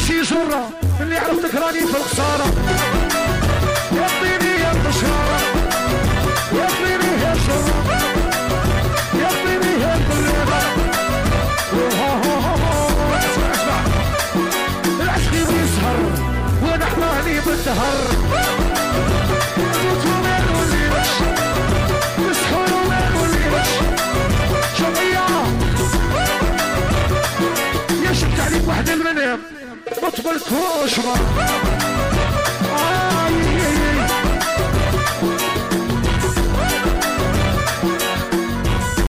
شي جرة اللي عرفتك راني في الخسارة يعطيني يا بشارة يعطيني يا شرة يعطيني يا بلغة اسمع العشق يسهر ونحن هني بالدهر نموت وما نوليش نسحر وما نوليش شوية يا شفت عليك واحد المنام ما تبلكوش